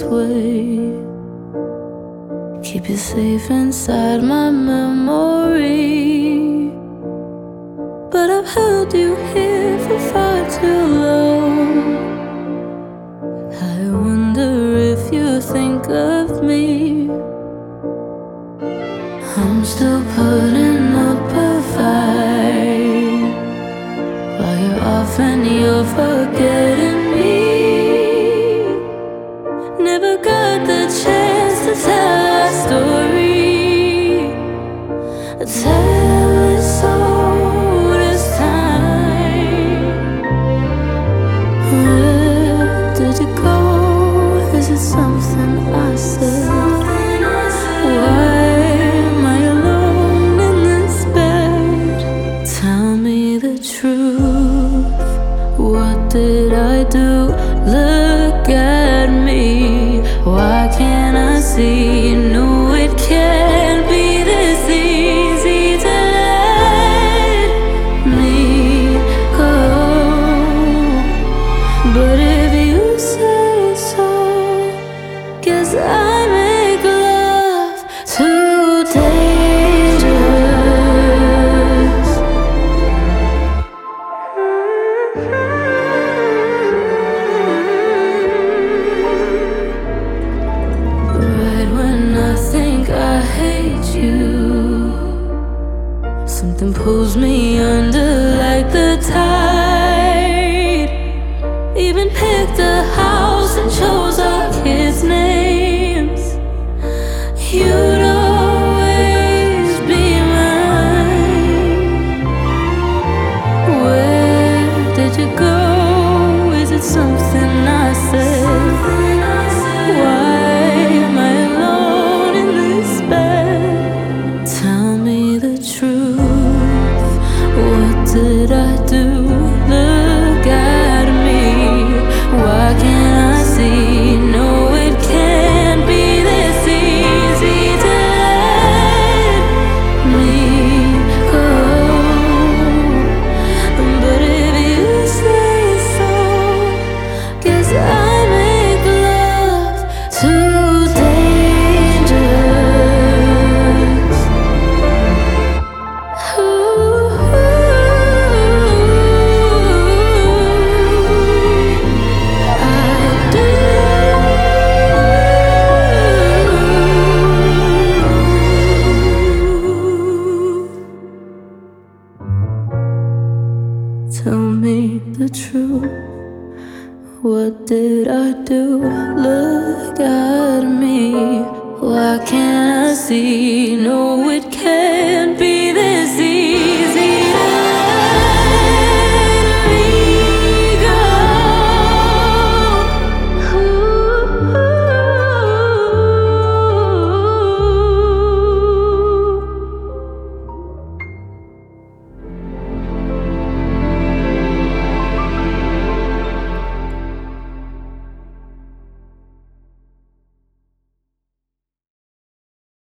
this way. Keep you safe inside my memory, but I've held you here for far too long. I wonder if you think of me. I'm still putting up a fight while you're off and you're forgetting me. Never got the chance to tell our story. I tell it so this time. Where did you go? Is it something I said? Why am I alone in this bed? Tell me the truth. What did I do? Look at me. Why can't I see? You know it can't be this easy to let me go. But if you say so, guess I make love too dangerous. Right when I think I hate you, something pulls me under like the tide. Even picked a house and chose our kids' names. You'd always be mine. Where did you go? Is it something I said? Why am I alone in this bed? Tell me the truth. What did I do? Look at me. Why can't I see? No, it can't be this easy to let me go. But if you say so, guess I make love too dangerous. Tell me the truth. What did I do? Look at me. Why can't I see? No, it can't be this easy.